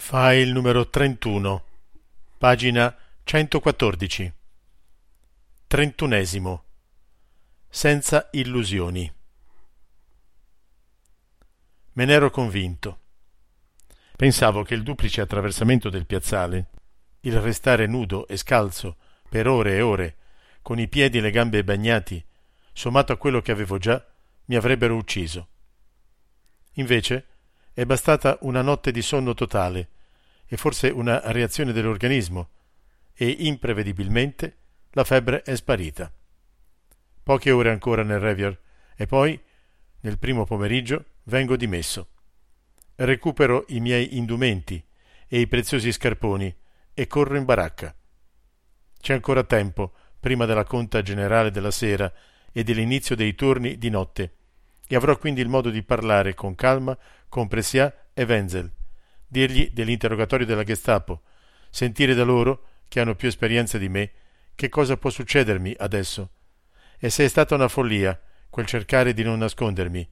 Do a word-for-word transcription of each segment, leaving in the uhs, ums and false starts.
File numero trentuno, pagina centoquattordici. Trentunesimo. Senza illusioni. Me n'ero convinto. Pensavo che il duplice attraversamento del piazzale, il restare nudo e scalzo per ore e ore, con i piedi e le gambe bagnati, sommato a quello che avevo già, mi avrebbero ucciso. Invece è bastata una notte di sonno totale e forse una reazione dell'organismo e imprevedibilmente la febbre è sparita. Poche ore ancora nel Revier e poi, nel primo pomeriggio, vengo dimesso. Recupero i miei indumenti e i preziosi scarponi e corro in baracca. C'è ancora tempo prima della conta generale della sera e dell'inizio dei turni di notte e avrò quindi il modo di parlare con calma con Pressiat e Wenzel, dirgli dell'interrogatorio della Gestapo, sentire da loro, che hanno più esperienza di me, che cosa può succedermi adesso e se è stata una follia quel cercare di non nascondermi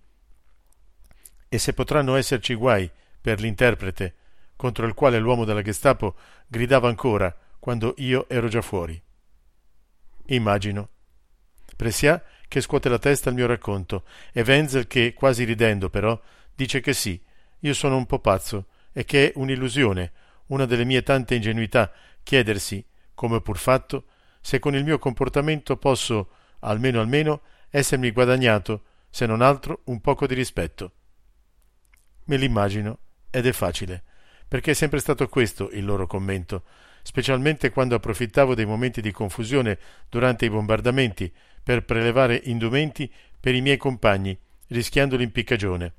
e se potranno esserci guai per l'interprete contro il quale l'uomo della Gestapo gridava ancora quando io ero già fuori. Immagino Pressiat che scuote la testa al mio racconto e Wenzel che, quasi ridendo però, dice che sì, io sono un po' pazzo e che è un'illusione, una delle mie tante ingenuità, chiedersi, come pur fatto, se con il mio comportamento posso, almeno almeno, essermi guadagnato, se non altro, un poco di rispetto. Me l'immagino, ed è facile, perché è sempre stato questo il loro commento, specialmente quando approfittavo dei momenti di confusione durante i bombardamenti per prelevare indumenti per i miei compagni, rischiando l'impiccagione.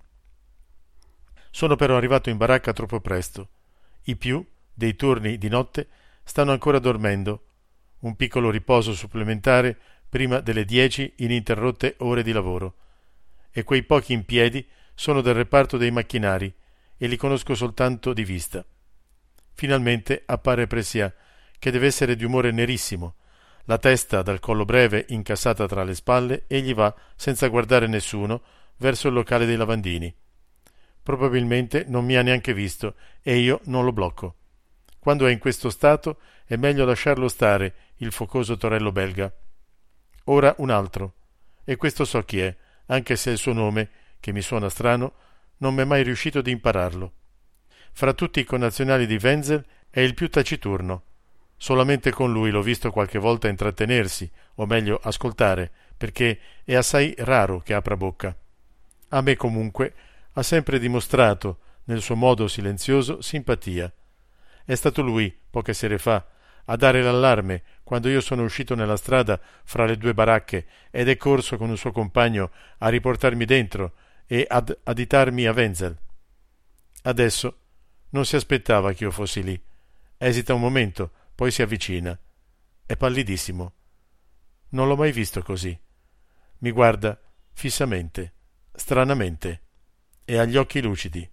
Sono però arrivato in baracca troppo presto. I più, dei turni di notte, stanno ancora dormendo. Un piccolo riposo supplementare prima delle dieci ininterrotte ore di lavoro. E quei pochi in piedi sono del reparto dei macchinari e li conosco soltanto di vista. Finalmente appare Pressiat, che deve essere di umore nerissimo, la testa dal collo breve incassata tra le spalle, e gli va, senza guardare nessuno, verso il locale dei lavandini. Probabilmente non mi ha neanche visto e io non lo blocco. Quando è in questo stato è meglio lasciarlo stare, il focoso torello belga. Ora un altro, e questo so chi è, anche se il suo nome, che mi suona strano, non m'è mai riuscito di impararlo. Fra tutti i connazionali di Wenzel è il più taciturno. Solamente con lui l'ho visto qualche volta intrattenersi, o meglio ascoltare, perché è assai raro che apra bocca. A me comunque ha sempre dimostrato, nel suo modo silenzioso, simpatia. È stato lui, poche sere fa, a dare l'allarme quando io sono uscito nella strada fra le due baracche ed è corso con un suo compagno a riportarmi dentro e ad additarmi a Wenzel. Adesso non si aspettava che io fossi lì. Esita un momento, poi si avvicina. È pallidissimo. Non l'ho mai visto così. Mi guarda fissamente, stranamente, e ha gli occhi lucidi.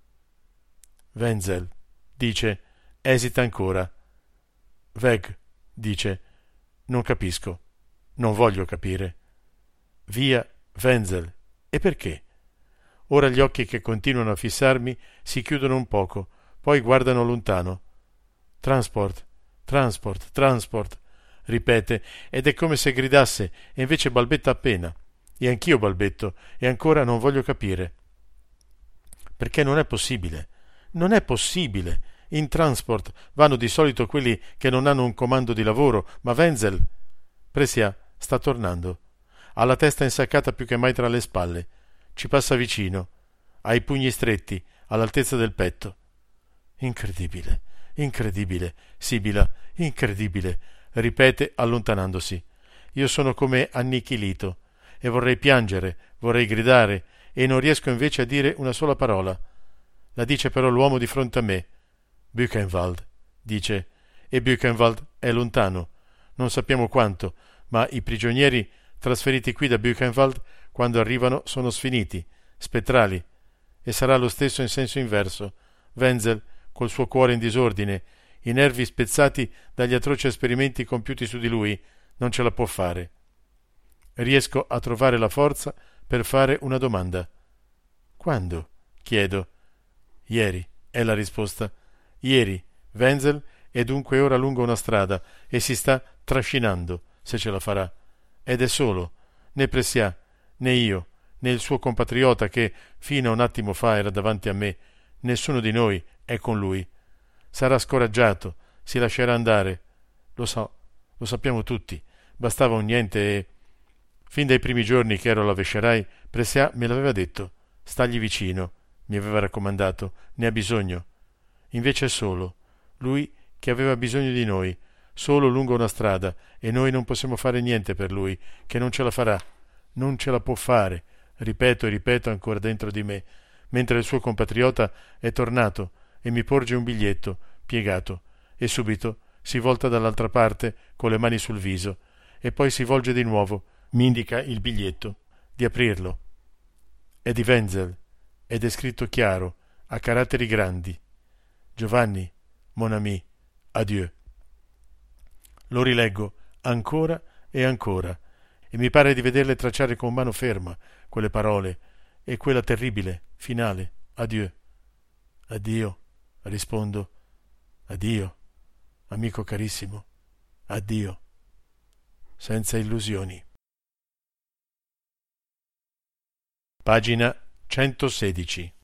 Wenzel, dice, esita ancora. Weg, dice, non capisco, non voglio capire. Via, Wenzel, e perché? Ora gli occhi che continuano a fissarmi si chiudono un poco, poi guardano lontano. Transport, transport, transport, ripete, ed è come se gridasse, e invece balbetta appena. E anch'io balbetto, e ancora non voglio capire. Perché non è possibile, non è possibile. In transport vanno di solito quelli che non hanno un comando di lavoro, ma Wenzel... Pressiat sta tornando. Ha la testa insaccata più che mai tra le spalle. Ci passa vicino. Ha i pugni stretti, all'altezza del petto. Incredibile, incredibile, sibila, incredibile, ripete allontanandosi. Io sono come annichilito e vorrei piangere, vorrei gridare e non riesco invece a dire una sola parola. La dice però l'uomo di fronte a me. Buchenwald, dice, e Buchenwald è lontano. Non sappiamo quanto, ma i prigionieri trasferiti qui da Buchenwald, quando arrivano, sono sfiniti, spettrali, e sarà lo stesso in senso inverso. Wenzel, col suo cuore in disordine, i nervi spezzati dagli atroci esperimenti compiuti su di lui, non ce la può fare. Riesco a trovare la forza per fare una domanda. Quando? Chiedo. Ieri, è la risposta. Ieri, Wenzel è dunque ora lungo una strada e si sta trascinando, se ce la farà. Ed è solo, né Pressià, né io, né il suo compatriota che fino a un attimo fa era davanti a me, nessuno di noi è con lui. Sarà scoraggiato, si lascerà andare. Lo so, lo sappiamo tutti. Bastava un niente e... Fin dai primi giorni che ero alla Vescerai, Pressià me l'aveva detto. Stagli vicino, mi aveva raccomandato, ne ha bisogno. Invece è solo, lui che aveva bisogno di noi, solo lungo una strada, e noi non possiamo fare niente per lui, che non ce la farà, non ce la può fare, ripeto e ripeto ancora dentro di me, mentre il suo compatriota è tornato e mi porge un biglietto, piegato, e subito si volta dall'altra parte con le mani sul viso, e poi si volge di nuovo, mi indica il biglietto, di aprirlo. È di Wenzel, ed è scritto chiaro, a caratteri grandi. Giovanni, mon ami, adieu. Lo rileggo ancora e ancora, e mi pare di vederle tracciare con mano ferma quelle parole e quella terribile finale, adieu. Addio, rispondo, addio, amico carissimo, addio, senza illusioni. Pagina centosedici.